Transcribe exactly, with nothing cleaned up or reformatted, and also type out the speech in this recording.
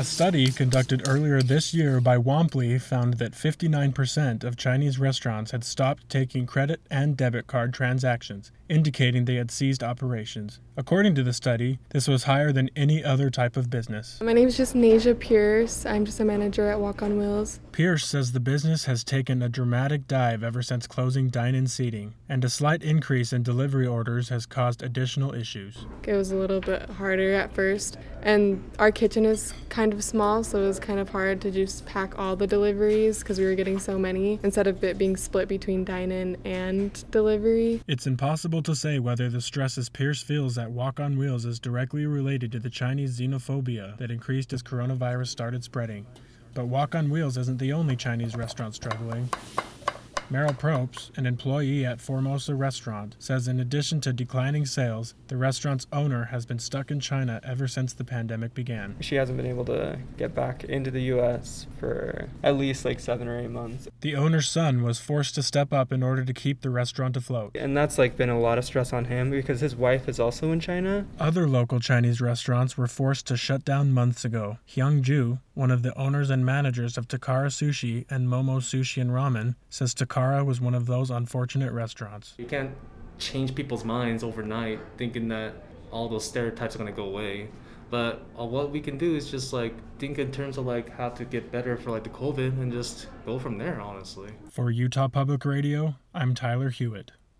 A study conducted earlier this year by Womply found that fifty-nine percent of Chinese restaurants had stopped taking credit and debit card transactions, indicating they had ceased operations. According to the study, this was higher than any other type of business. My name is just Nasia Pierce. I'm just a manager at Walk on Wheels. Pierce says the business has taken a dramatic dive ever since closing dine-in seating, and a slight increase in delivery orders has caused additional issues. It was a little bit harder at first, and our kitchen is kind of small, so it was kind of hard to just pack all the deliveries because we were getting so many instead of it being split between dine-in and delivery. It's impossible to say whether the stresses Pierce feels at Walk on Wheels is directly related to the Chinese xenophobia that increased as coronavirus started spreading. But Walk on Wheels isn't the only Chinese restaurant struggling. Meryl Propes, an employee at Formosa Restaurant, says in addition to declining sales, the restaurant's owner has been stuck in China ever since the pandemic began. She hasn't been able to get back into the U S for at least like seven or eight months. The owner's son was forced to step up in order to keep the restaurant afloat. And that's like been a lot of stress on him because his wife is also in China. Other local Chinese restaurants were forced to shut down months ago. Hyung Ju, one of the owners and managers of Takara Sushi and Momo Sushi and Ramen, says Takara was one of those unfortunate restaurants. You can't change people's minds overnight thinking that all those stereotypes are going to go away. But uh, what we can do is just like think in terms of like how to get better for like the COVID and just go from there, honestly. For Utah Public Radio, I'm Tyler Hewitt.